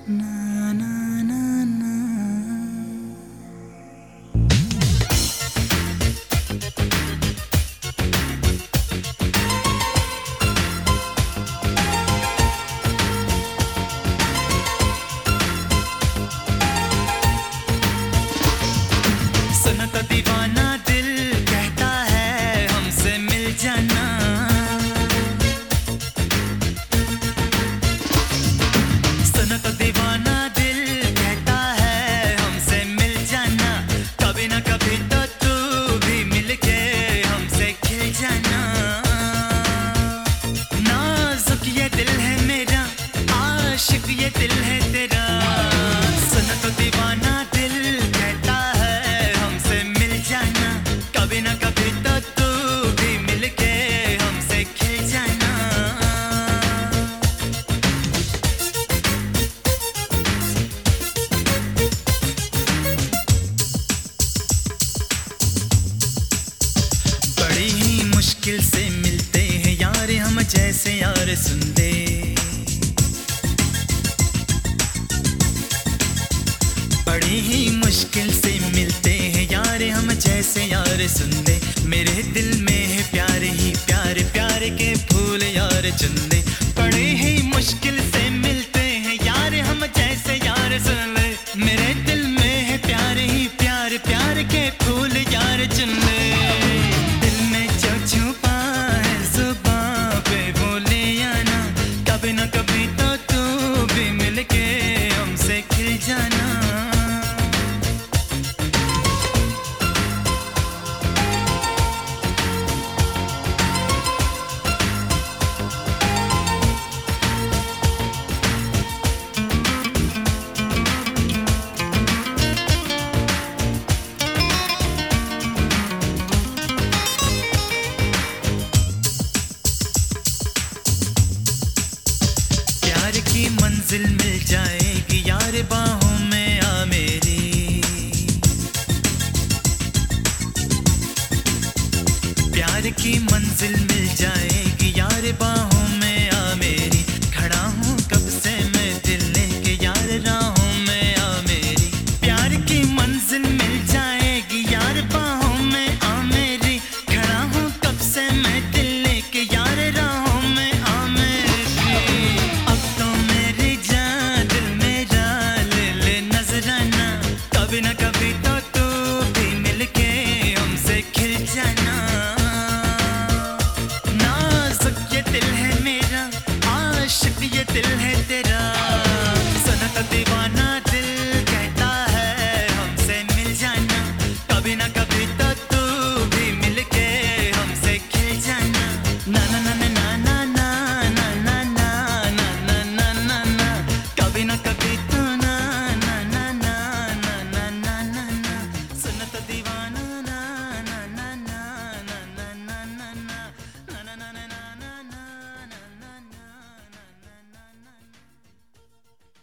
ना ना ना ना। सुनो तो दीवाना दिल कहता है हमसे मिल जाना। सुनो तो दीवाना दिल कहता है हमसे मिल जाना। कभी ना कभी तो तू भी मिलके हमसे खिल जाना। नाजुक ये दिल है मेरा, आशिक ये दिल है तेरा। सुनो तो दीवाना दिल कहता है हमसे मिल जाना। कभी ना कभी तो तू भी मिलके हमसे खिल जाना। बड़ी ही मुश्किल से मिलते हैं यार हम जैसे यार सुन दे। बड़ी ही मुश्किल से मिलते हैं यार हम जैसे यार सुन दे। मेरे दिल में है प्यार ही प्यार, प्यार के फूल यार चुन दे। बड़ी ही मुश्किल से मिलते हैं यार हम जैसे यार सुन ले। मेरे दिल में है प्यार ही प्यार, प्यार के फूल यार चुन ले। दिल में जो छुपा है जुबां पे बोले या ना। कभी ना कभी तो तू भी मिलके हमसे खिल जाना। प्यार की मंजिल मिल जाएगी यार बाहों में आ मेरी। प्यार की मंजिल मिल जाएगी यार बाहों में आ मेरी। खड़ा हूँ कब से मैं दिल लेके यार राहों में आ मेरी। प्यार की मंजिल मिल जाएगी यार बाहों में आ मेरी। खड़ा हूँ कब से मैं दिल लेके यार राहों में आ मेरी। अब तो मेरी जान दिल मेरा ले ले नजराना। कभी ना कभी तो तू भी मिलके हमसे खिल जाना। नाजुक ये दिल है मेरा, आशिक ये दिल है